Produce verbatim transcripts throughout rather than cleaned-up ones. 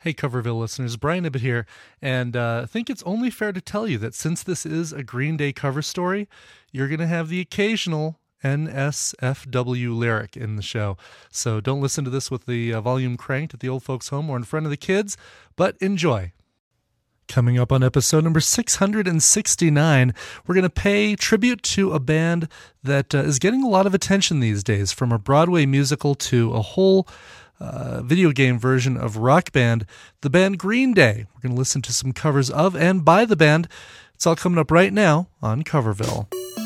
Hey, Coverville listeners, Brian Ibbett here, and uh, I think it's only fair to tell you that since this is a Green Day cover story, you're going to have the occasional N S F W lyric in the show. So don't listen to this with the uh, volume cranked at the old folks' home or in front of the kids, but enjoy. Coming up on episode number six hundred sixty-nine, we're going to pay tribute to a band that uh, is getting a lot of attention these days, from a Broadway musical to a whole uh, video game version of Rock Band, the band Green Day. We're going to listen to some covers of and by the band. It's all coming up right now on Coverville.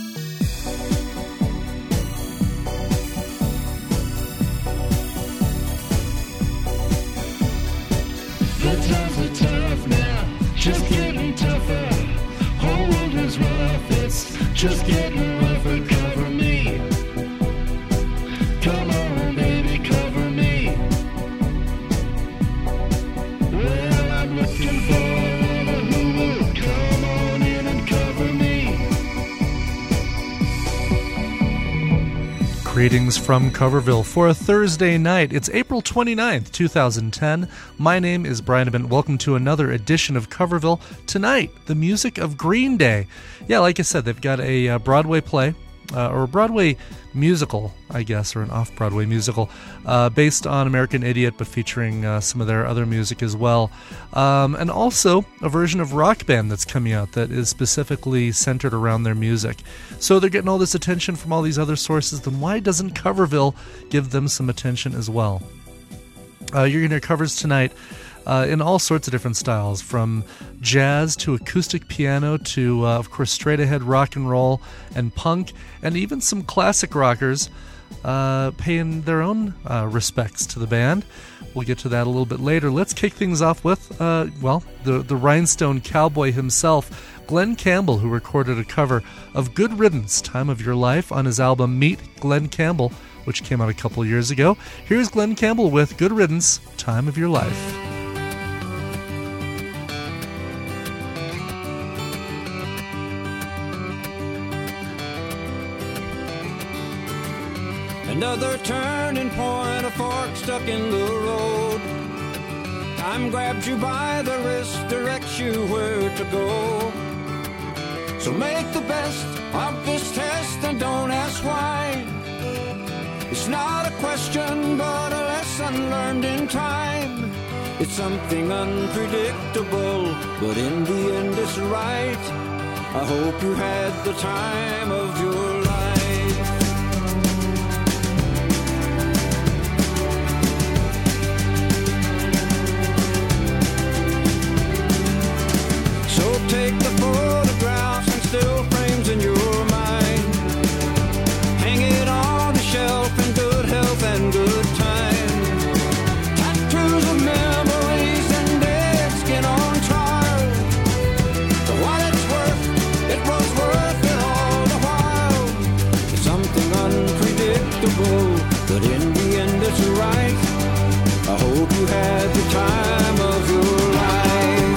The times are tough now, just getting tougher. Whole world is rough, it's just getting rougher. Cover me, come on baby, cover me. Well, I'm looking for a woman who will come on in and cover me. Greetings from Coverville for a Thursday night. It's April twenty-ninth, twenty ten. My name is Brian Ibbett. Welcome to another edition of Coverville. Tonight, the music of Green Day. Yeah, like I said, they've got a uh, Broadway play, uh, or a Broadway musical, I guess, or an off-Broadway musical, uh, based on American Idiot, but featuring uh, some of their other music as well. Um, and also a version of Rock Band that's coming out that is specifically centered around their music. So they're getting all this attention from all these other sources, then why doesn't Coverville give them some attention as well? Uh, you're going to hear covers tonight uh, in all sorts of different styles, from jazz to acoustic piano to, uh, of course, straight-ahead rock and roll and punk, and even some classic rockers uh, paying their own uh, respects to the band. We'll get to that a little bit later. Let's kick things off with, uh, well, the, the Rhinestone Cowboy himself, Glen Campbell, who recorded a cover of Good Riddance, Time of Your Life, on his album Meet Glen Campbell, which came out a couple years ago. Here's Glen Campbell with Good Riddance, Time of Your Life. Another turning point, a fork stuck in the road. Time grabs you by the wrist, directs you where to go. So make the best of this test and don't ask why. It's not a question, but a lesson learned in time. It's something unpredictable, but in the end it's right. I hope you had the time of your life. So take the photographs and still frames in your mind. Hang it on the shelf in good health and good time. Tattoos of memories and dead skin on trial. For what it's worth, it was worth it all the while. It's something unpredictable, but in the end it's right. I hope you had the time of your life.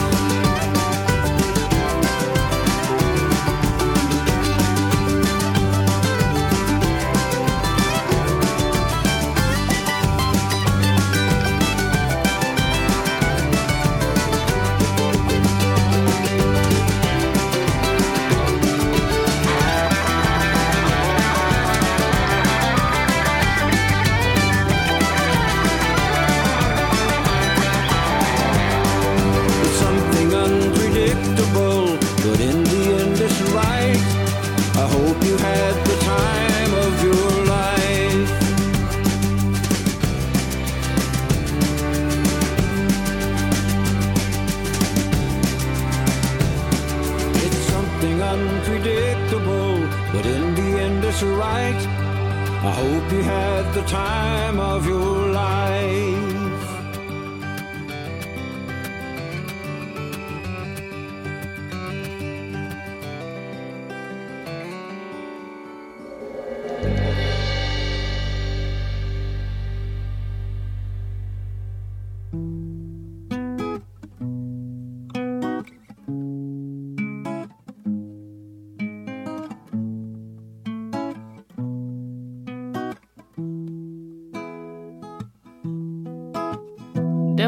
Unpredictable, but in the end it's right. I hope you had the time of your life.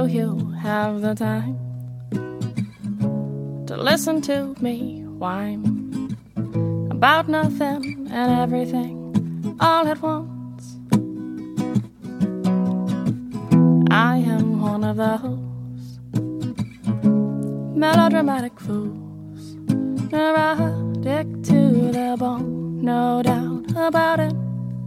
you have the time to listen to me whine about nothing and everything all at once? I am one of those melodramatic fools, neurotic to the bone, no doubt about it.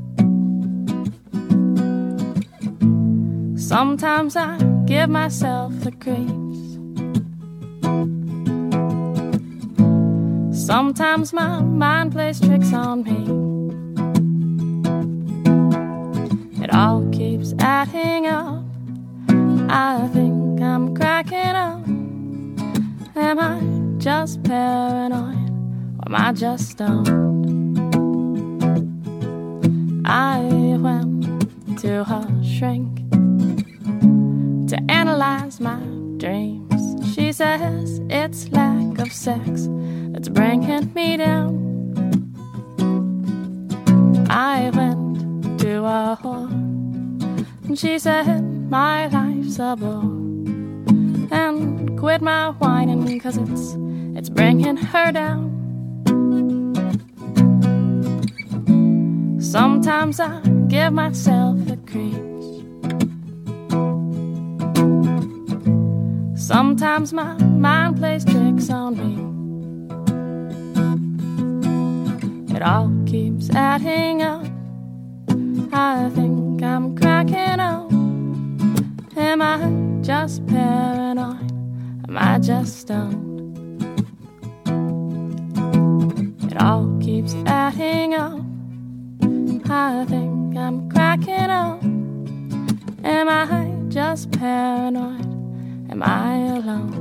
Sometimes I give myself the creeps. Sometimes my mind plays tricks on me. It all keeps adding up. I think I'm cracking up. Am I just paranoid, or am I just stoned? I went to a shrink to analyze my dreams. She says it's lack of sex that's bringing me down. I went to a whore, and she said my life's a bore, and quit my whining, cause it's it's bringing her down. Sometimes I give myself the creeps. Sometimes my mind plays tricks on me. It all keeps adding up. I think I'm cracking up. Am I just paranoid? Am I just stoned? It all keeps adding up. I think I'm cracking up. Am I just paranoid? Am I alone?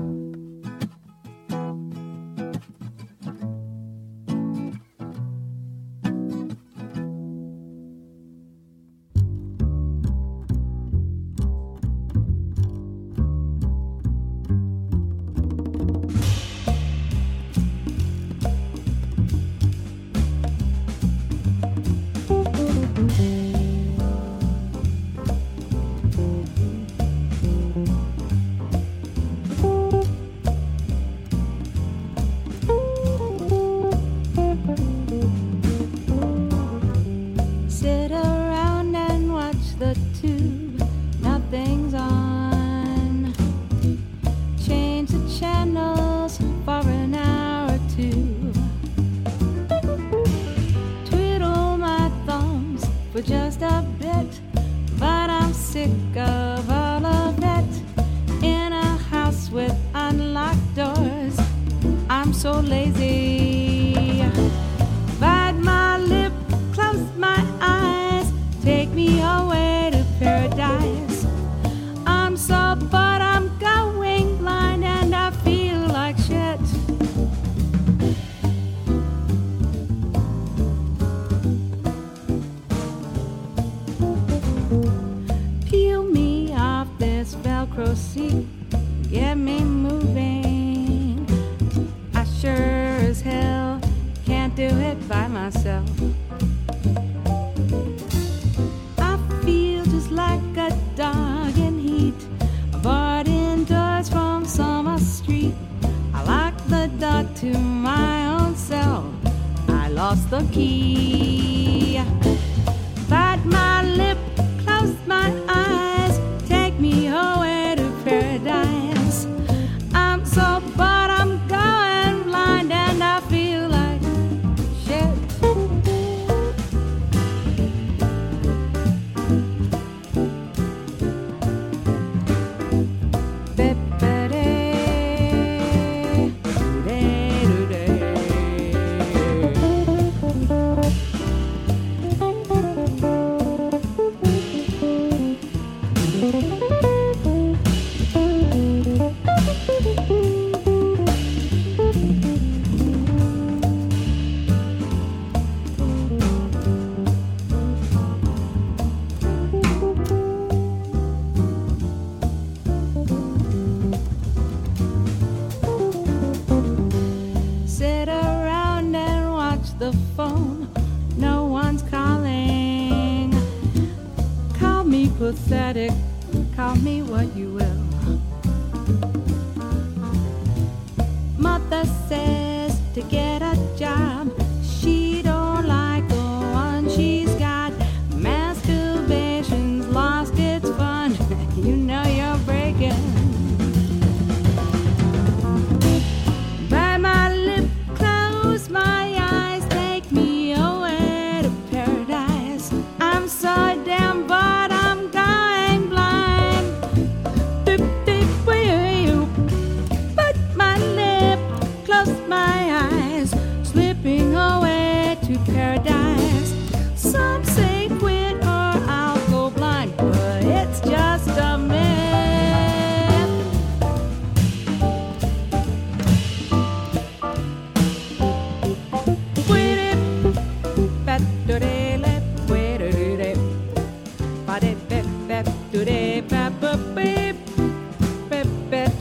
Pathetic, call me what you will.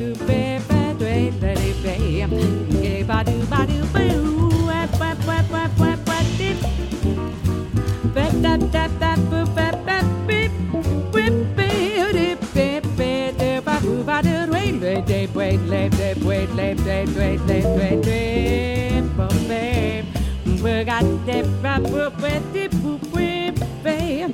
do ba ba do let it be ge ba do ba do boo wap wap wap wap wap wap dip ba da da da boo ba ba beep whip be dip be be de ba boo ba do wait wait wait wait wait wait wait wait wait wait wait wait bum babe we got dip ba boo wait dip boo whip babe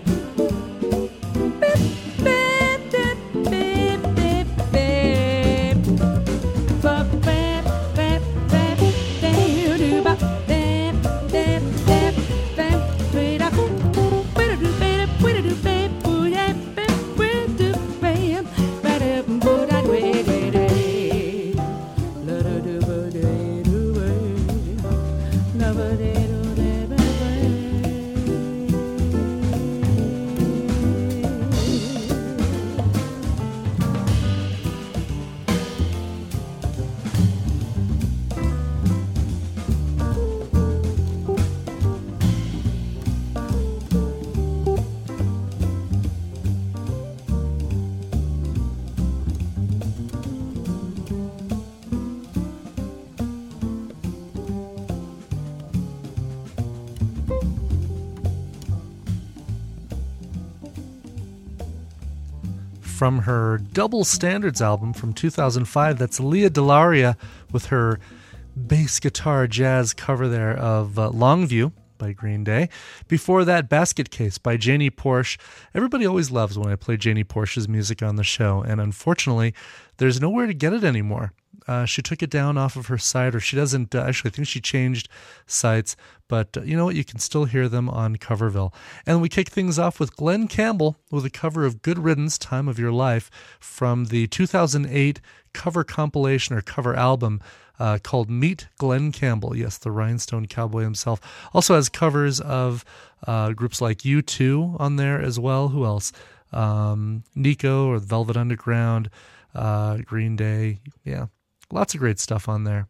From her Double Standards album from two thousand five. That's Leah Delaria with her bass guitar jazz cover there of uh, Longview by Green Day. Before that, Basket Case by Janie Porsche. Everybody always loves when I play Janie Porsche's music on the show, and unfortunately, there's nowhere to get it anymore. Uh, she took it down off of her site, or she doesn't, uh, actually I think she changed sites, but uh, you know what, you can still hear them on Coverville. And we kick things off with Glenn Campbell with a cover of Good Riddance, Time of Your Life, from the two thousand eight cover compilation or cover album uh, called Meet Glenn Campbell. Yes, the Rhinestone Cowboy himself. Also has covers of uh, groups like U two on there as well. Who else? Um, Nico or Velvet Underground, uh, Green Day, yeah. Lots of great stuff on there.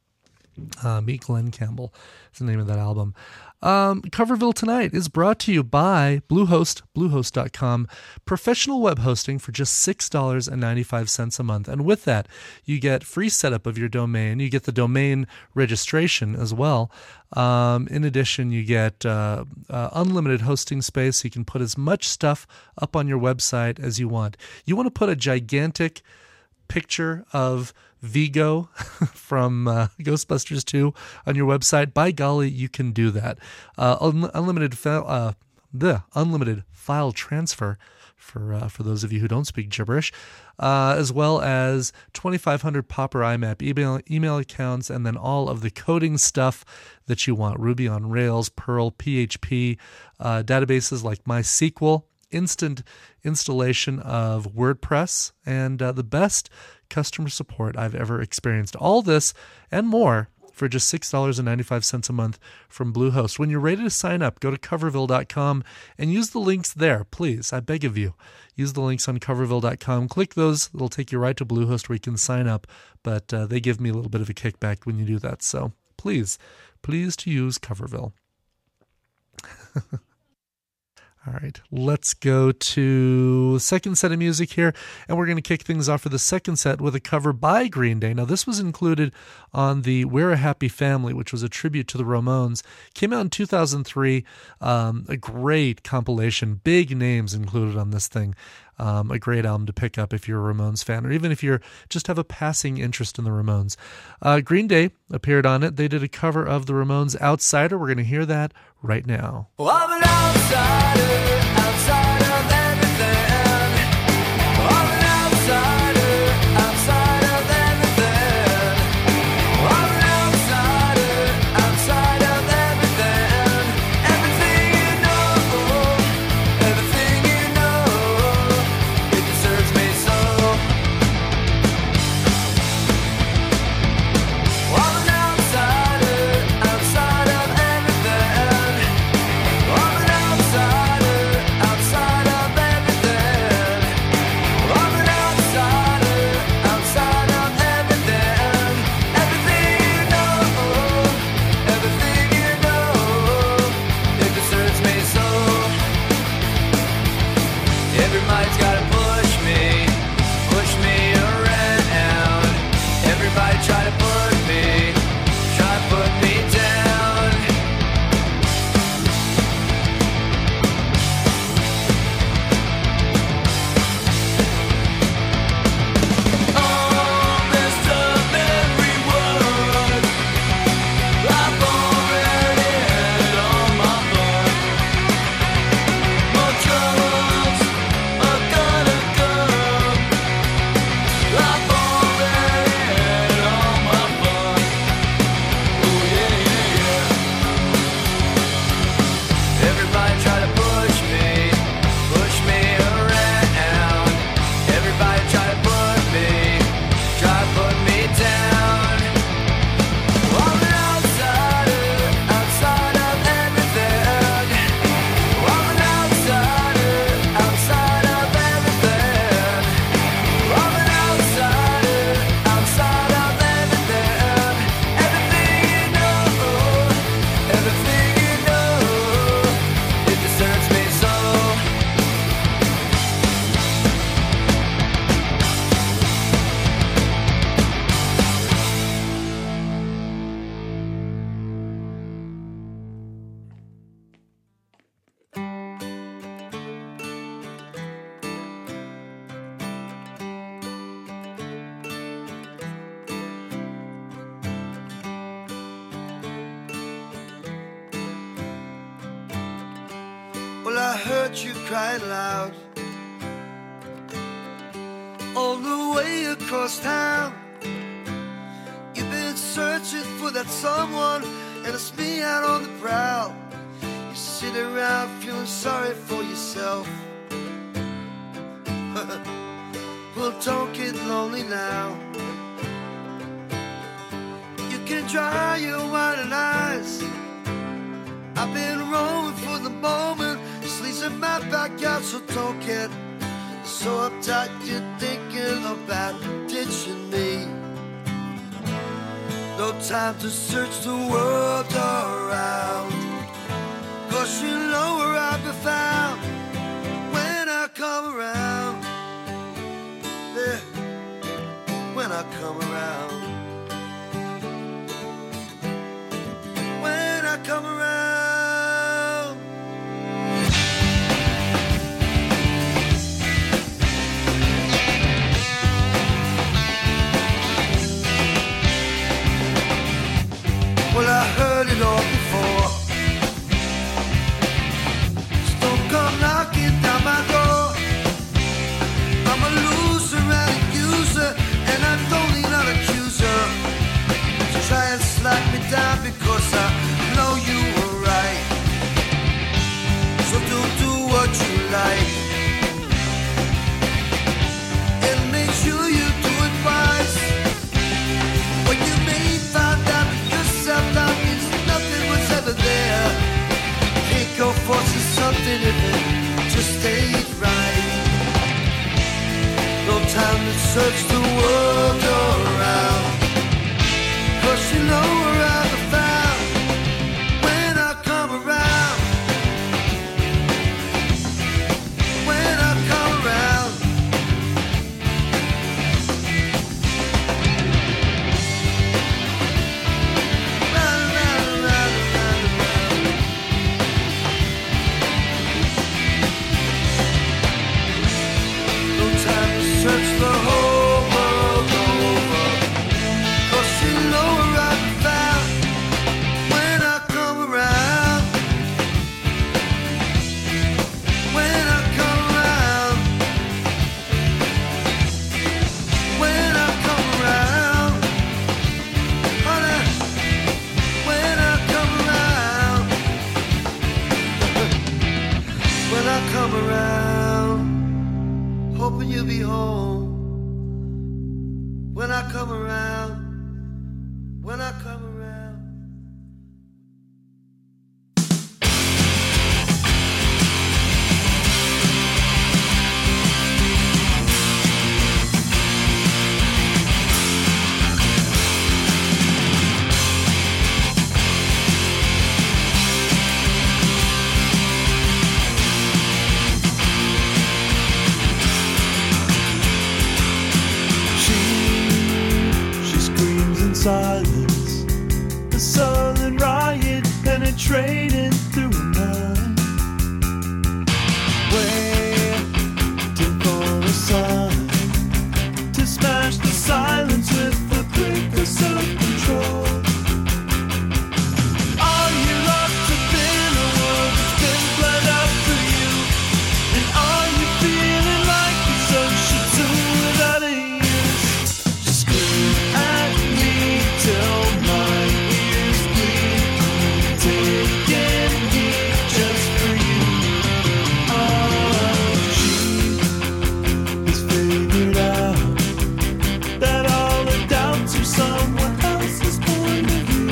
Uh, Meet Glenn Campbell is the name of that album. Um, Coverville Tonight is brought to you by Bluehost, bluehost dot com. Professional web hosting for just six dollars and ninety-five cents a month. And with that, you get free setup of your domain. You get the domain registration as well. Um, in addition, you get uh, uh, unlimited hosting space. So you can put as much stuff up on your website as you want. You want to put a gigantic picture of Vigo from uh, Ghostbusters two on your website, by golly, you can do that. Uh, un- unlimited, fa- uh, the unlimited file transfer for uh, for those of you who don't speak gibberish, uh, as well as twenty-five hundred Popper I M A P email email accounts, and then all of the coding stuff that you want: Ruby on Rails, Perl, P H P, uh, databases like MySQL, instant installation of WordPress, and uh, the best customer support I've ever experienced. All this and more for just six dollars and ninety-five cents a month from Bluehost. When you're ready to sign up, go to coverville dot com and use the links there, please. I beg of you. Use the links on coverville dot com. Click those. It'll take you right to Bluehost where you can sign up, but uh, they give me a little bit of a kickback when you do that. So please, please to use Coverville. All right, let's go to the second set of music here, and we're going to kick things off for the second set with a cover by Green Day. Now, this was included on the We're a Happy Family, which was a tribute to the Ramones. Came out in two thousand three, um, a great compilation, big names included on this thing. Um, a great album to pick up if you're a Ramones fan, or even if you just have a passing interest in the Ramones. Uh, Green Day appeared on it. They did a cover of the Ramones' Outsider. We're going to hear that right now. Well, I'm an outsider, outside of everything. I'm an outsider, outside of everything. I'm an outsider, outside of everything. Everything you know, everything you know, it deserves me so. I'm an outsider, outside of everything. I'm an outsider. I heard you crying loud on the way across town. You've been searching for that someone, and it's me out on the prowl. You sit around feeling sorry for yourself. Well, don't get lonely now. You can dry your winding eyes. I've been rolling for the moment. Sleeves in my backyard, so don't get so uptight you're thinking about ditching me. No time to search the world around, 'cause you know where I'll be found when I come around. Yeah, when I come around. When I come around. Well, I heard it all before. So don't come knocking down my door. I'm a loser and a user, and I'm only not an accuser. So try and slack me down because I know you were right. So don't do what you like, and make sure you do it wise. When you may find out yourself that means nothing was ever there. Can't go forcing something if it just ain't right. No time to search the world around, 'cause you know where I'll be found when I come around. When I come around. Round, round, round, round, round. No time to search the whole world over, 'cause you know where I'll be found when I come around. When I come around. When I come around. Honey, when I come around. When I come around. Hoping you'll be home. When I come around. When I come around. She, she screams in silence, the sullen riot penetrating through her mind. Waiting for a sign to smash the silence with the brick of self-control. Are you locked up in a world that's been planned out for you? And are you feeling like you're so shit to without a use? Just scream at me till my ears bleed. Taking heat just for you. Oh, she has figured out that all the doubts are someone else's point of view.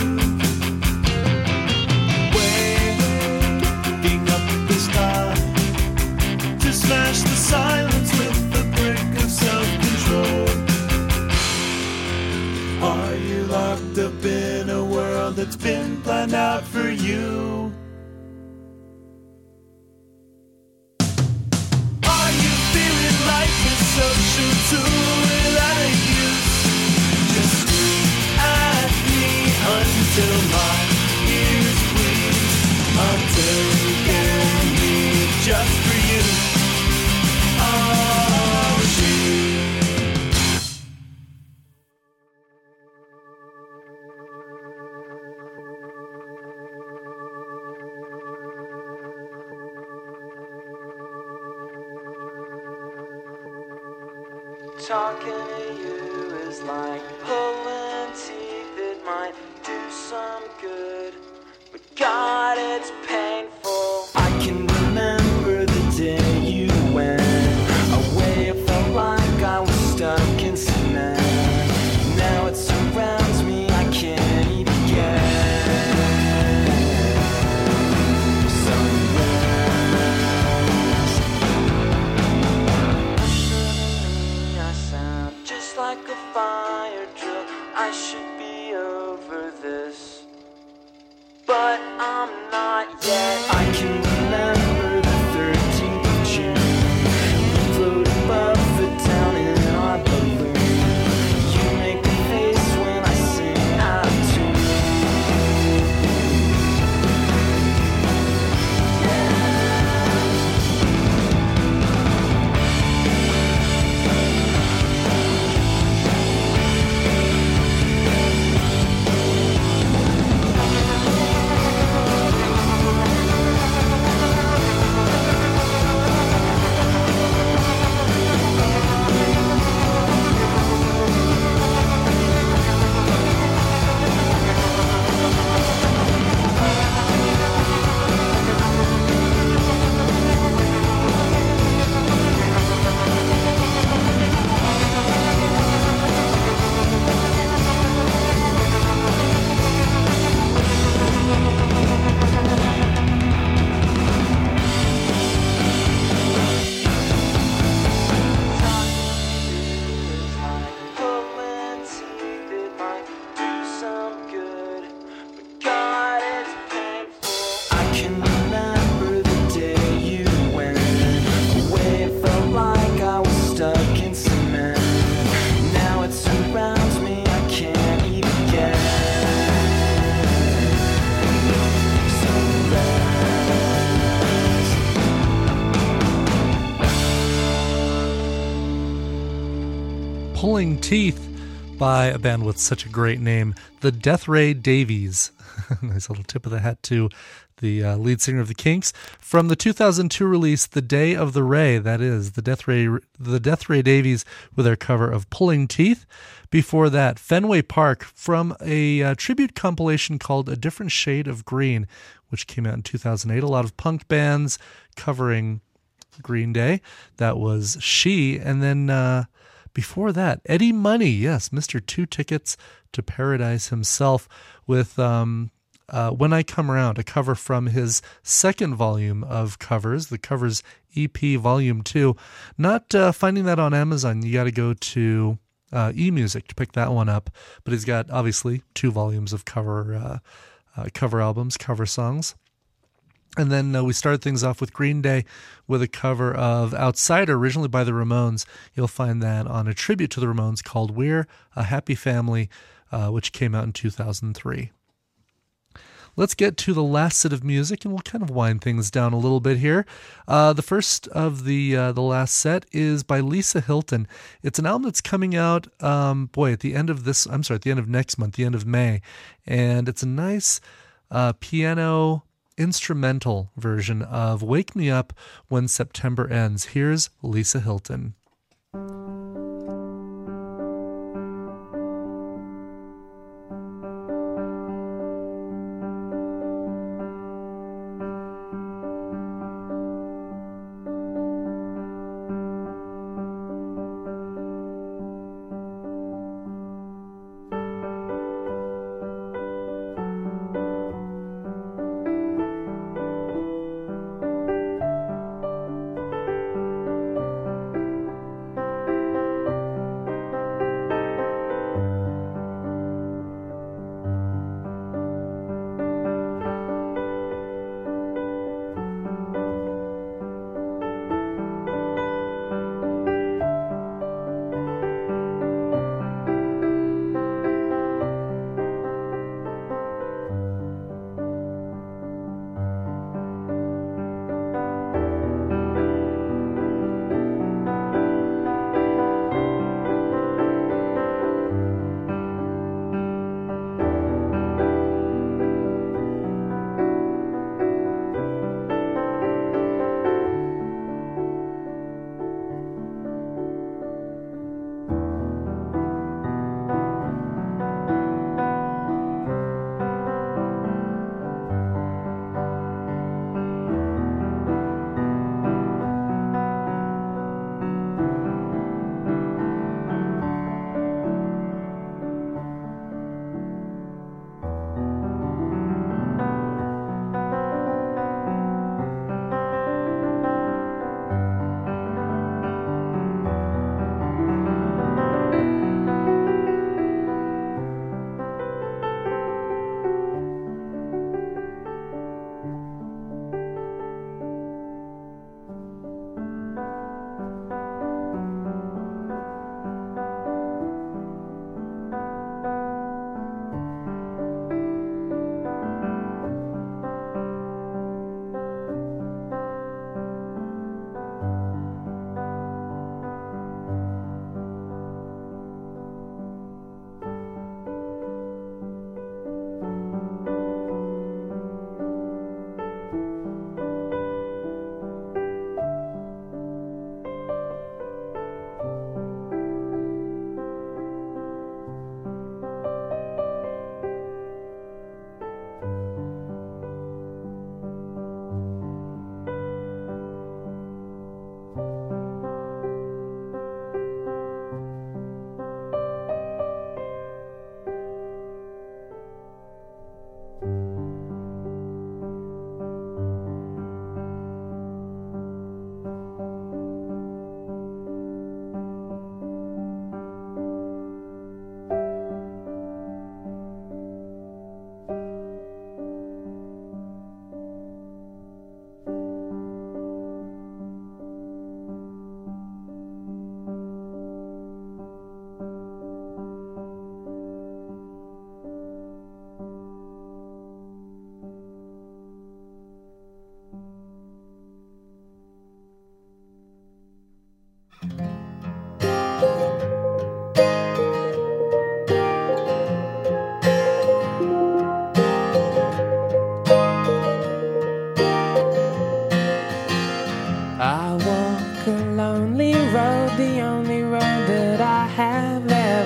Waking up this time to smash the silence with the brick of self-control. Are you locked up in a world that's been planned out for you? Are you feeling like you're so short to without a use? Just scream at me until my ears bleed. I'm taking me just for you. Oh, she. Talking to you is like pulling teeth. It might do some good, but God, it's painful. I can remember the day you went away. It felt like I was stuck in cement. Now it surrounds me, I can't eat again. Sunrise. I sound just like a fire drill. I should be over this, but I'm not yet. I can remember the thirteenth of June. We float above the town in our balloon. You make a face when I sing out of tune. Pulling teeth, it might do some good, but God, it's painful. I can remember the day you went away. It felt like I was stuck in cement. Now it surrounds me, I can't eat again. Sunrise. Pulling Teeth by a band with such a great name, the Death Ray Davies. Nice little tip of the hat to the uh, lead singer of the Kinks. From the two thousand two release, The Day of the Ray, that is, the Death Ray, the Death Ray Davies with their cover of Pulling Teeth. Before that, Fenway Park from a uh, tribute compilation called A Different Shade of Green, which came out in two thousand eight. A lot of punk bands covering Green Day. That was She. And then uh, before that, Eddie Money, yes, Mister Two Tickets to Paradise himself, with um, uh, When I Come Around, a cover from his second volume of covers, the Covers E P Volume two. Not uh, finding that on Amazon. You got to go to uh, eMusic to pick that one up. But he's got, obviously, two volumes of cover uh, uh, cover albums, cover songs. And then uh, we started things off with Green Day with a cover of Outsider, originally by the Ramones. You'll find that on a tribute to the Ramones called We're a Happy Family, uh, which came out in two thousand three. Let's get to the last set of music, and we'll kind of wind things down a little bit here. Uh, the first of the uh, the last set is by Lisa Hilton. It's an album that's coming out, um, boy, at the end of this, I'm sorry, at the end of next month, the end of May. And it's a nice uh, piano instrumental version of Wake Me Up When September Ends. Here's Lisa Hilton.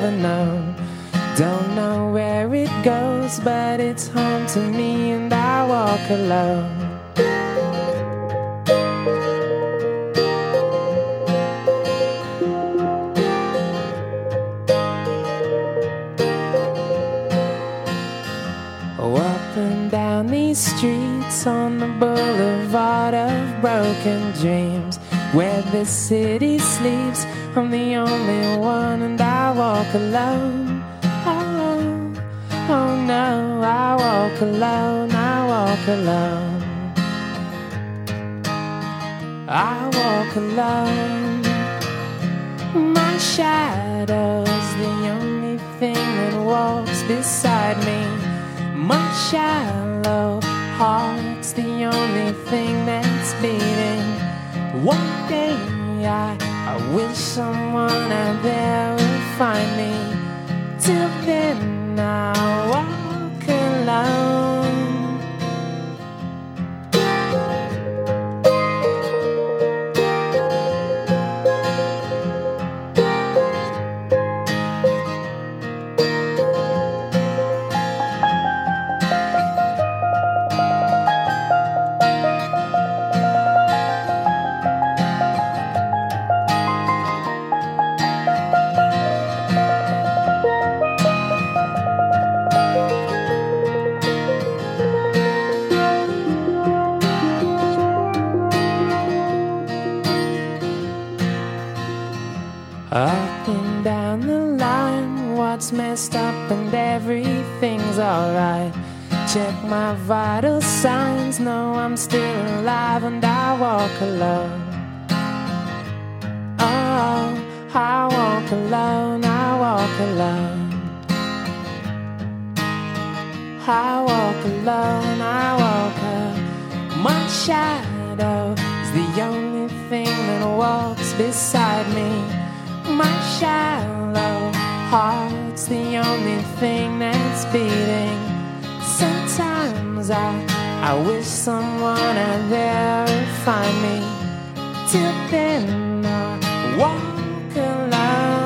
never known. Don't know where it goes, but it's home to me and I walk alone. Oh, up and down these streets on the boulevard of broken dreams, where the city sleeps, I'm the only one and I walk alone. Oh, oh no, I walk alone, I walk alone. I walk alone. My shadow's the only thing that walks beside me. My shallow heart's the only thing that's beating. One day I, I wish someone out there would find me. Till then I walk alone. Up and down the line, what's messed up and everything's alright. Check my vital signs, know I'm still alive and I walk alone. Oh, I walk alone, I walk alone. I walk alone, I walk alone. My shadow is the only thing that walks beside me. My shallow heart's the only thing that's beating. Sometimes I, I wish someone out there would find me. Till then I walk alone.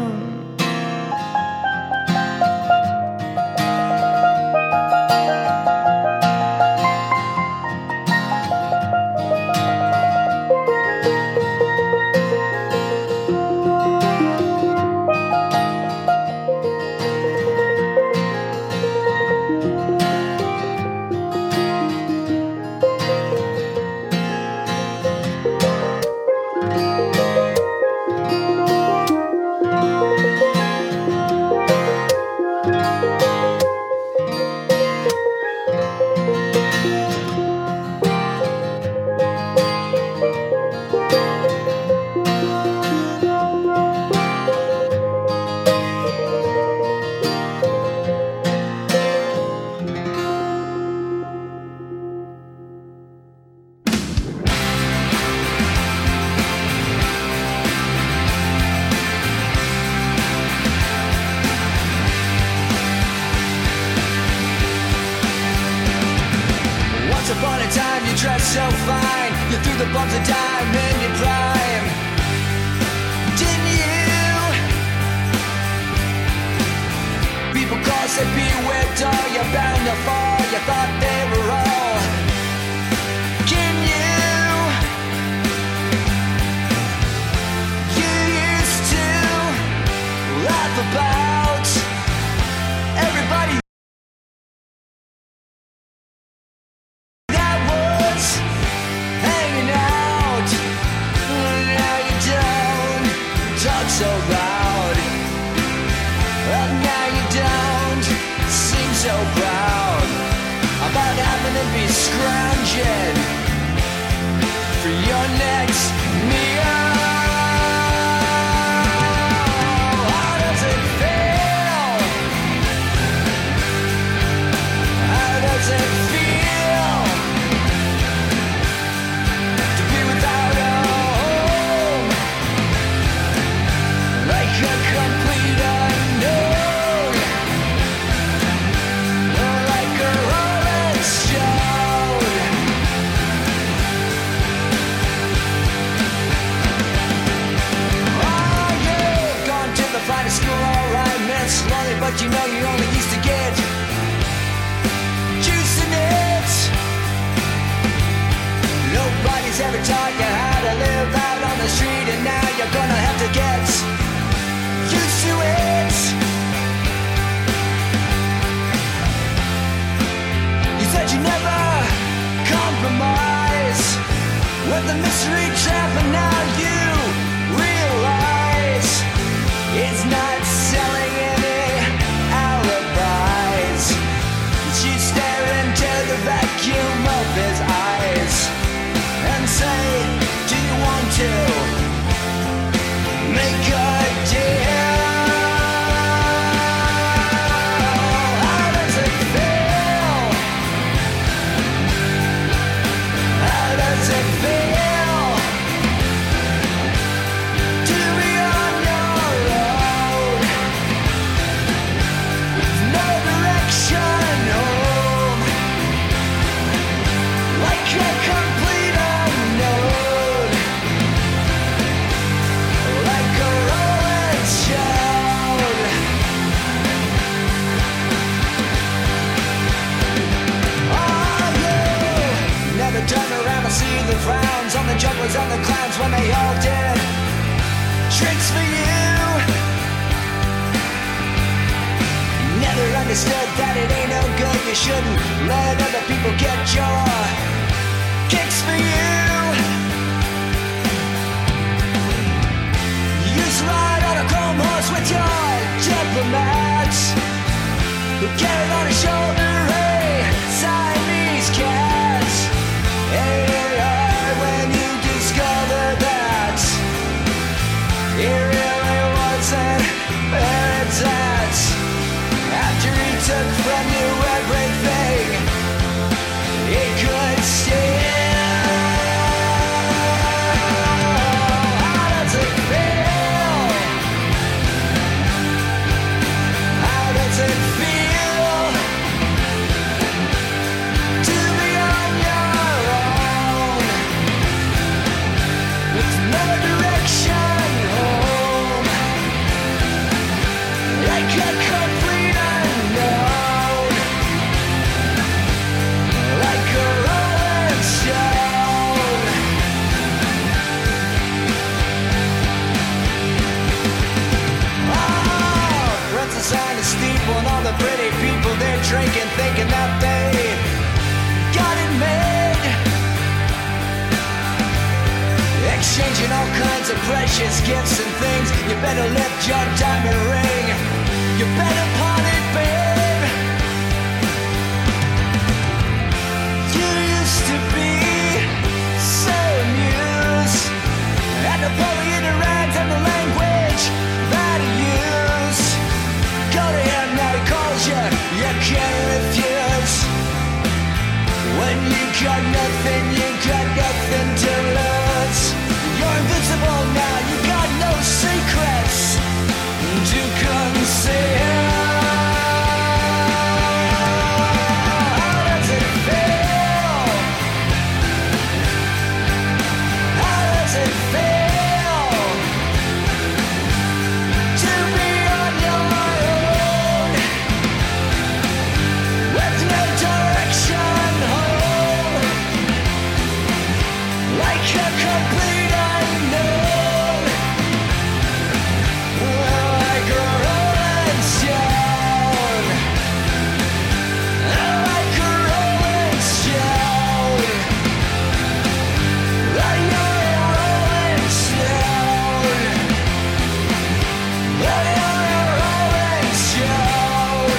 So fine, you threw the bombs of time in your prime, didn't you? People call, say beware, doll, you're bound to fall. You thought they were all. Can you? You used to laugh about everybody. So loud, well now you don't seem so proud about having to be scrounging for your next meal. How does it feel? How does it feel to be without a home? Like a complete unknown, like a rolling stone. but you know you only used to get juice in it. Nobody's ever taught you how to live out on the street, and now you're gonna have to get used to it. You said you never compromise with the mystery trap, and now you realize it's not selling any alibis. You stare into the vacuum of his eyes and say, do you want to make a deal? How does it feel? How does it feel to be on your own? With no direction home, like a complete unknown, like a rolling stone. Oh, you never turn around to see the frowns on the jugglers and the clowns when they all did tricks for you. Never understood that it ain't no good. You shouldn't let other people get your kicks for you. You used to ride on a chrome horse with your diplomats, who carried on his shoulder a Siamese cat. Ain't it hard when you discover that it really wasn't where it's at? After he took from you everything he could steal. How does it feel? How does it feel to be on your own, with no direction home, like a complete unknown, like a rolling stone? Oh, princess on the steeple and all the pretty people, they're drinking, thinking that they got it made, exchanging all kinds of precious gifts and things. You better lift your diamond ring, you better pawn it, babe. You used to be so amused at Napoleon and and the language that he used. Go to him now, he calls you, you can't refuse. When you got nothing, you got nothing to lose. You're invincible now, you got no secrets to conceal. How does it feel? How does it feel to be on your own, with no direction home, like a complete unknown, like a rolling stone, like a rolling stone, like a rolling stone, like a rolling stone.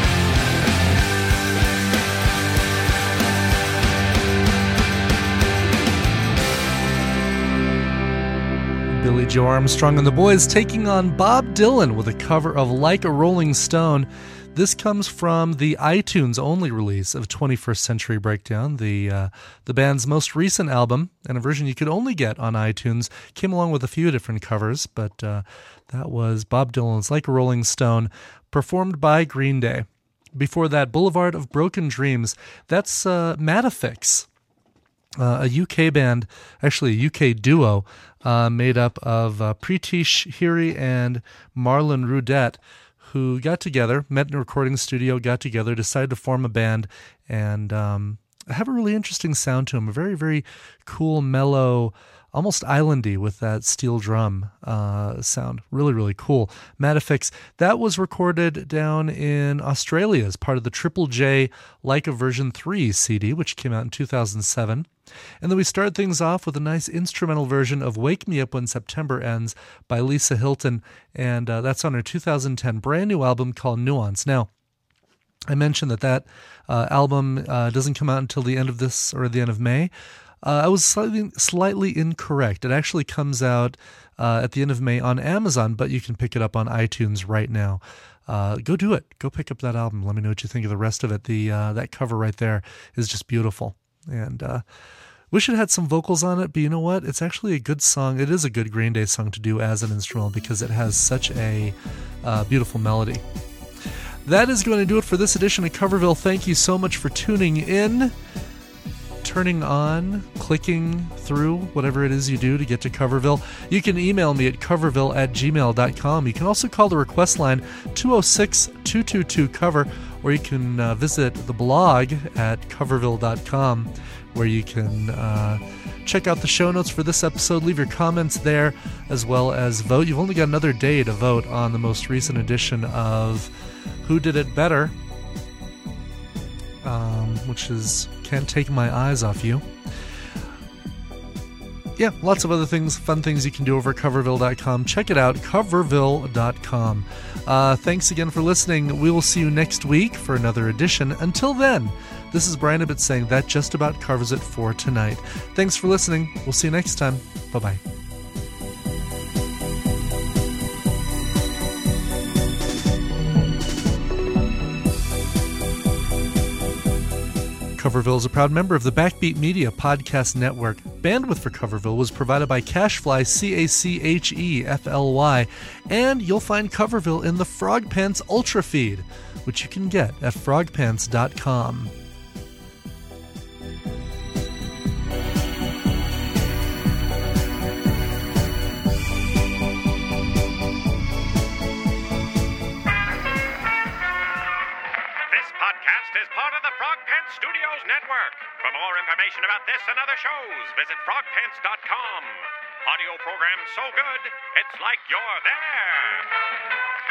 Billy Joe Armstrong and the Boys taking on Bob Dylan with a cover of Like a Rolling Stone. This comes from the iTunes-only release of twenty-first Century Breakdown, the uh, the band's most recent album, and a version you could only get on iTunes. Came along with a few different covers, but uh, that was Bob Dylan's Like a Rolling Stone, performed by Green Day. Before that, Boulevard of Broken Dreams. That's uh, Matafix, uh, a U K band, actually a U K duo, uh, made up of uh, Pritish Hiri and Marlon Rudet, who got together, met in a recording studio, got together, decided to form a band, and um, have a really interesting sound to them. A very, very cool, mellow, almost islandy with that steel drum uh, sound. Really, really cool. Matafix, that was recorded down in Australia as part of the Triple J Leica Version three C D, which came out in two thousand seven. And then we start things off with a nice instrumental version of Wake Me Up When September Ends by Lisa Hilton, and uh, that's on her two thousand ten brand new album called Nuance. Now, I mentioned that that uh, album uh, doesn't come out until the end of this, or the end of May. Uh, I was slightly slightly incorrect. It actually comes out uh, at the end of May on Amazon, but you can pick it up on iTunes right now. Uh, go do it. Go pick up that album. Let me know what you think of the rest of it. The uh, that cover right there is just beautiful. And uh, wish it had some vocals on it, but you know what? It's actually a good song. It is a good Green Day song to do as an instrumental because it has such a uh, beautiful melody. That is going to do it for this edition of Coverville. Thank you so much for tuning in, turning on, clicking through, whatever it is you do to get to Coverville. You can email me at coverville at gmail dot com. You can also call the request line two oh six, two two two, cover, or you can uh, visit the blog at coverville dot com, where you can uh, check out the show notes for this episode, leave your comments there, as well as vote. You've only got another day to vote on the most recent edition of Who Did It Better, um, which is Can't Take My Eyes Off You. Yeah, lots of other things, fun things you can do over at coverville dot com. Check it out, coverville dot com. Uh, thanks again for listening. We will see you next week for another edition. Until then, this is Brian Ibbott saying that just about covers it for tonight. Thanks for listening. We'll see you next time. Bye-bye. Coverville is a proud member of the Backbeat Media Podcast Network. Bandwidth for Coverville was provided by Cachefly, C A C H E F L Y, and you'll find Coverville in the Frog Pants Ultra feed, which you can get at frog pants dot com. Studios Network. For more information about this and other shows, visit frog pants dot com. Audio program so good, it's like you're there.